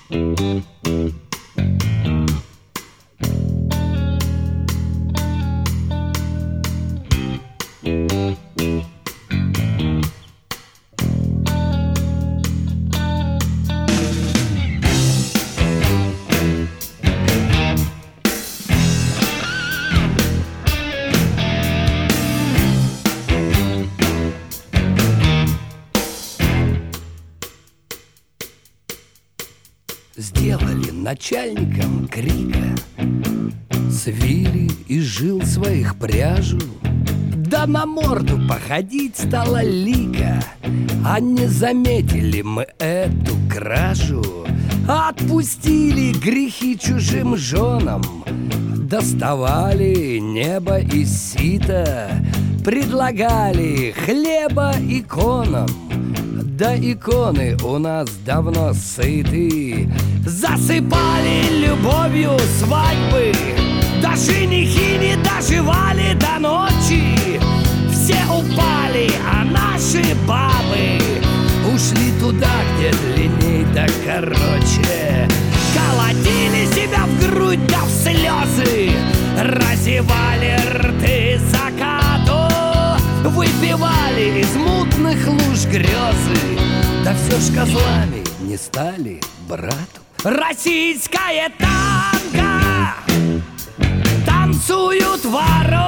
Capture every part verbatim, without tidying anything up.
Сделали начальником крика, свили и жил своих пряжу. Да на морду походить стало лика, а не заметили мы эту кражу. Отпустили грехи чужим женам, доставали небо из сита, предлагали хлеба иконам. Да иконы у нас давно сыты, засыпали любовью свадьбы, да женихи не доживали до ночи. Все упали, а наши бабы ушли туда, где длинней да короче. Колотили себя в грудь да в слезы, разевали рты закату, выпивали из мутных луж грезы. Да все ж козлами не стали брату. Российская танго, танцуют вороны.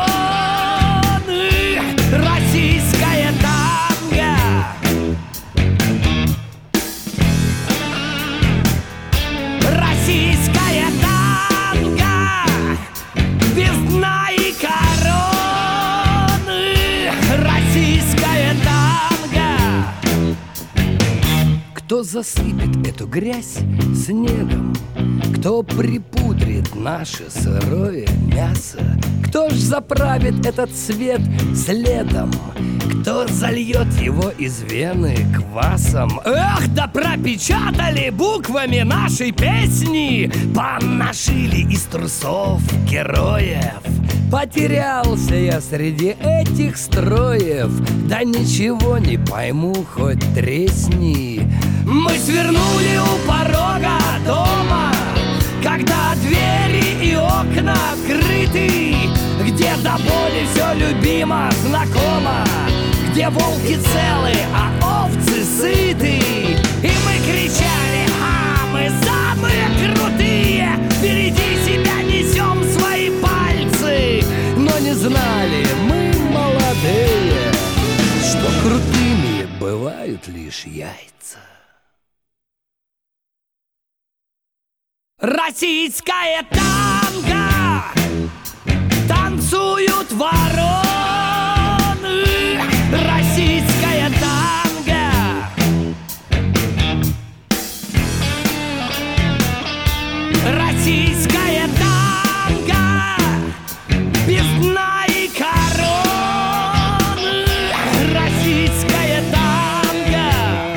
Российская танго, российская танго, без дна и короны. Российская танго. Кто засыпет эту грязь снегом, кто припудрит наше сырое мясо, кто ж заправит этот свет следом, кто зальет его из вены квасом. Эх, да пропечатали буквами нашей песни, понашили из трусов героев. Потерялся я среди этих строев, да ничего не пойму, хоть тресни. Мы свернули у порога дома, когда двери и окна открыты, где до боли все любимо, знакомо, где волки целы, а овцы сыты. И мы кричали: а мы самые крутые, впереди себя несем свои пальцы. Но не знали мы, молодые, что крутыми бывают лишь яйца. Российская танго, танцуют вороны. Российская танго, российская танго, без дна и короны. Российская танго.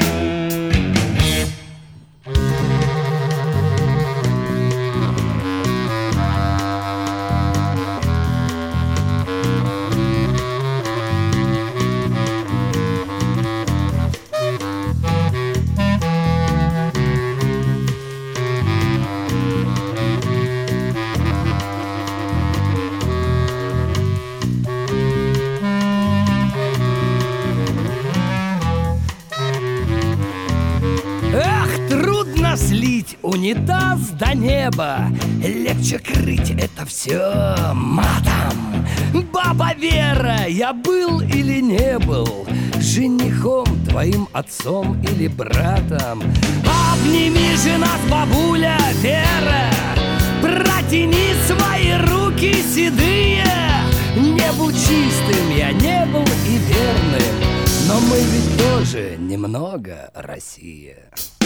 Слить унитаз до неба, легче крыть это все матом. Баба Вера, я был или не был женихом твоим, отцом или братом? Обними же нас, бабуля Вера, протяни свои руки седые. Не был чистым, я не был и верным, но мы ведь тоже немного Россия.